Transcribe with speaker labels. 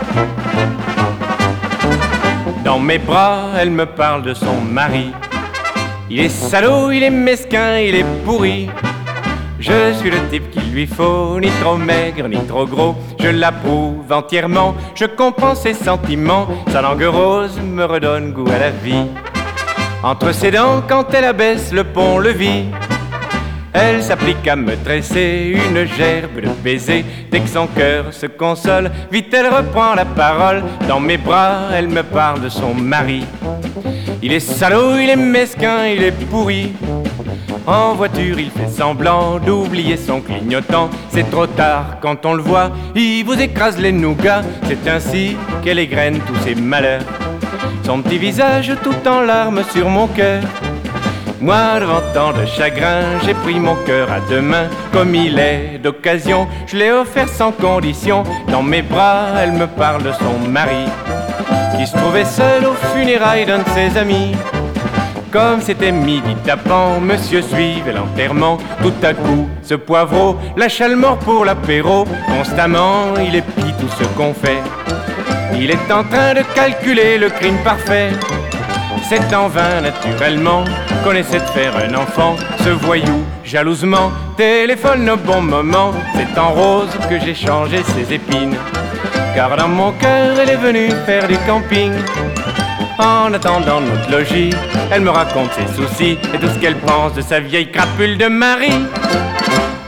Speaker 1: Dans mes bras, elle me parle de son mari. Il est salaud, il est mesquin, il est pourri. Je suis le type qu'il lui faut, ni trop maigre, ni trop gros. Je l'approuve entièrement, je comprends ses sentiments. Sa langue rose me redonne goût à la vie. Entre ses dents, quand elle abaisse le pont-levis, elle s'applique à me tresser une gerbe de baisers. Dès que son cœur se console, vite elle reprend la parole. Dans mes bras, elle me parle de son mari. Il est salaud, il est mesquin, il est pourri. En voiture, il fait semblant d'oublier son clignotant. C'est trop tard quand on le voit, il vous écrase les nougats. C'est ainsi qu'elle égrène tous ses malheurs. Son petit visage tout en larmes sur mon cœur. Moi, devant tant de chagrin, j'ai pris mon cœur à deux mains. Comme il est d'occasion, je l'ai offert sans condition. Dans mes bras, elle me parle de son mari, qui se trouvait seul aux funérailles d'un de ses amis. Comme c'était midi tapant, monsieur suivait l'enterrement. Tout à coup, ce poivreau lâcha le mort pour l'apéro. Constamment, il épie tout ce qu'on fait. Il est en train de calculer le crime parfait. C'est en vain, naturellement, qu'on essaie de faire un enfant. Ce voyou, jalousement, téléphone au bon moment. C'est en rose que j'ai changé ses épines, car dans mon cœur, elle est venue faire du camping. En attendant notre logis, elle me raconte ses soucis et tout ce qu'elle pense de sa vieille crapule de mari.